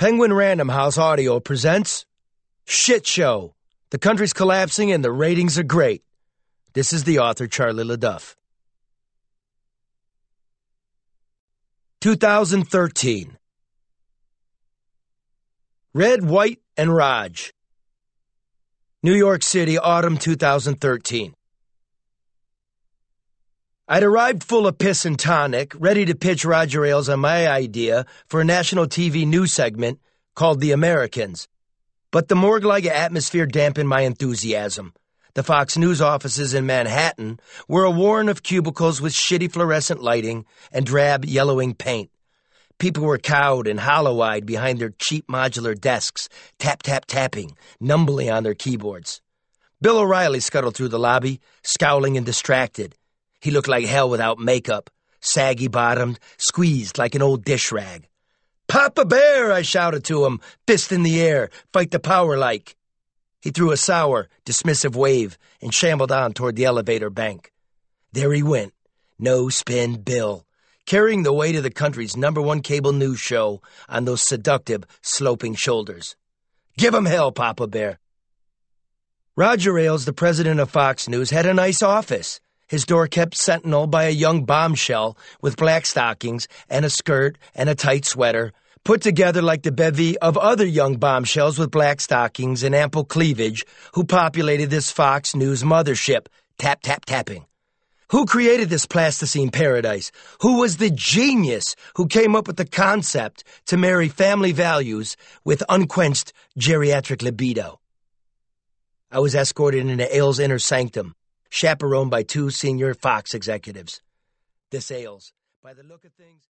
Penguin Random House Audio presents Shit Show. The country's collapsing and the ratings are great. This is the author, Charlie LaDuff. 2013. Red, White, and Raj. New York City, autumn 2013. I'd arrived full of piss and tonic, ready to pitch Roger Ailes on my idea for a national TV news segment called The Americans. But the morgue-like atmosphere dampened my enthusiasm. The Fox News offices in Manhattan were a warren of cubicles with shitty fluorescent lighting and drab yellowing paint. People were cowed and hollow-eyed behind their cheap modular desks, tapping, numbly on their keyboards. Bill O'Reilly scuttled through the lobby, scowling and distracted. He looked like hell without makeup, saggy-bottomed, squeezed like an old dish rag. "Papa Bear!" I shouted to him, fist in the air, fight the power like. He threw a sour, dismissive wave and shambled on toward the elevator bank. There he went, No-Spin Bill, carrying the weight of the country's #1 cable news show on those seductive, sloping shoulders. Give him hell, Papa Bear. Roger Ailes, the president of Fox News, had a nice office. His door kept sentinel by a young bombshell with black stockings and a skirt and a tight sweater, put together like the bevy of other young bombshells with black stockings and ample cleavage who populated this Fox News mothership, tapping. Who created this plasticine paradise? Who was the genius who came up with the concept to marry family values with unquenched geriatric libido? I was escorted into Ailes' inner sanctum, chaperoned by 2 senior Fox executives. This Ailes, by the look of things...